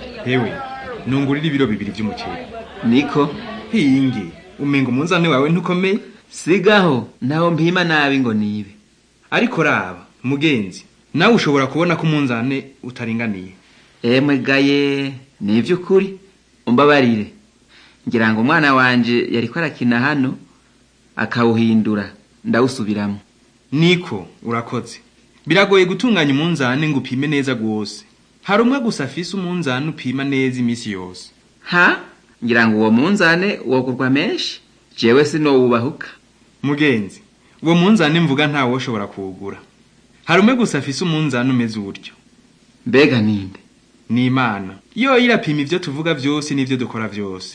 Hewe, nungurira ibiro 2 vy'umuceri. Niko? Hingi, umenga umunzane wawe ntukomeye? Sigaho, naho mpima nabi ngo nibe. Ariko raba, mugenzi, nawe ushobora kubona ko umunzane utaringaniye. Emwe gaye, nivyo ukuri. Umbabarire. Ngira ngo umwana wanje yariko arakina hano akawuhindura ndawusubiramo. Niko, urakoze. Biragoye gutunganya umunzane ngo upime neza gose. Hari umwe gusa afise umunzane upima neza imisi yose. Ha? Ngira ngo uwo munzane wogurwa menshi. Jewe sinowubahuka. Mugenzi, uwo munzane mvuga ntawo ushobora kuwugura. Hari umwe gusa afise umunzane umeze uryo. Mbega ninde? Ni Imana. Yo irapima ivyo tuvuga vyose n'ivyo dukora vyose.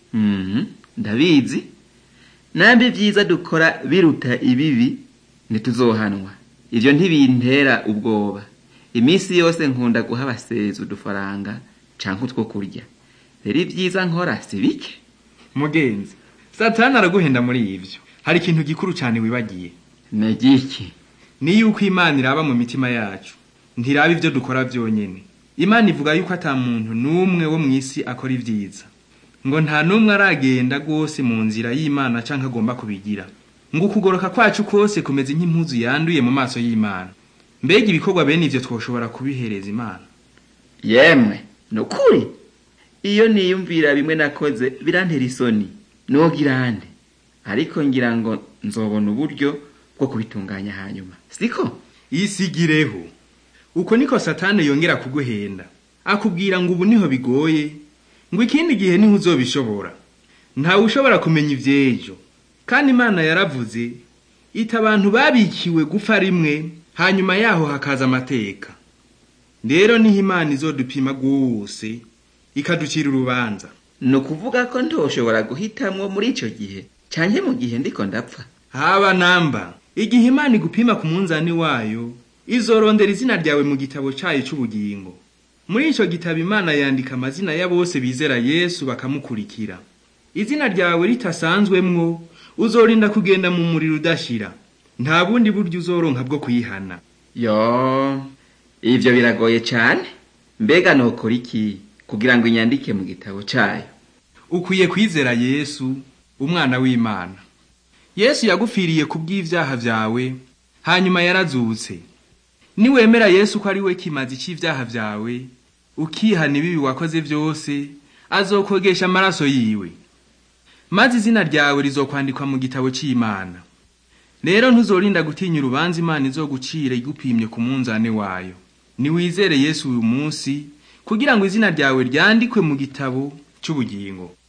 Ndabizi. Nambi vyiza dukora biruta ibibi ntituzohanwa. Ivyo ntibintera ubwoba. Imisi yose nkunda guha abasezi udufaranga canke utwo kurya. Rero ivyiza nkora sibike. Mugenzi, Satani araguhenda muri ivyo. Hari ikintu gikuru cyane wibagiye. Negiki? Ni yuko Imana iraba mu mitima yacu. Ntiraba ivyo dukora vyonyene. Imana ivuga yuko ata muntu numwe wo mwisi akora ivyiza. Ngo nta numwe aragenda gose mu nzira y'Imana canke agomba kubigira. Ngo kugoroka kwacu kose kumeze nk'impuzu yanduye mu maso y'Imana. Mbega ibikorwa bene ivyo twoshobora kubihereza Imana? Yemwe, nukuri. Iyo niyumvira bimwe nakoze birantera isoni. Nogirande. Ariko ngira ngo nzobona uburyo bwo kubitunganya hanyuma. Siko? Isigireho. Uko niko Satani yongera kuguhenda. Akubwira ngo ubu niho bigoye. Ngo ikindi gihe niho uzobishobora. Nta ushobora kumenya ivyejo. Kandi Imana yaravuze ita abantu babikiwe gufa rimwe hanyuma yaho hakaza amateka. Rero niho Imana izodupima gose ikaducira urubanza. No kuvuga ko ntoshobora guhitamwo muri ico gihe canke mu gihe ndiko ndapfa. Haba namba. Igihe Imana igupima ku munzani wayo izorondera izina ryawe mu gitabo cayo c'ubugingo. Muri ico gitabo Imana yandika amazina ya bose bizera Yesu bakamukurikira. Izina ryawe ritasanzwemwo uzorinda kugenda mu muriro udashira. Nta bundi buryo uzoronka bwo kuyihana. Yo, ivyo biragoye cyane. Mbega nokora iki kugira ngo inyandike mu gitabo cayo? Ukwiye kwizera Yesu, umwana w'Imana. Yesu yagupfiriye kubw'ivyaha vyawe, hanyuma yarazutse. Niwemera Yesu ko ari we kimazi c'ivyaha vyawe, ukihana ibibi wakoze vyose, azokogesha amaraso yiwe. Maze izina ryawe rizokwandikwa mu gitabo c'Imana. Rero ntuzorinda gutinya urubanza Imana izogucira igupimye ku munzane wayo. Niwizere Yesu uyu munsi kugira ngo izina ryawe ryandikwe mu gitabo c'ubugingo.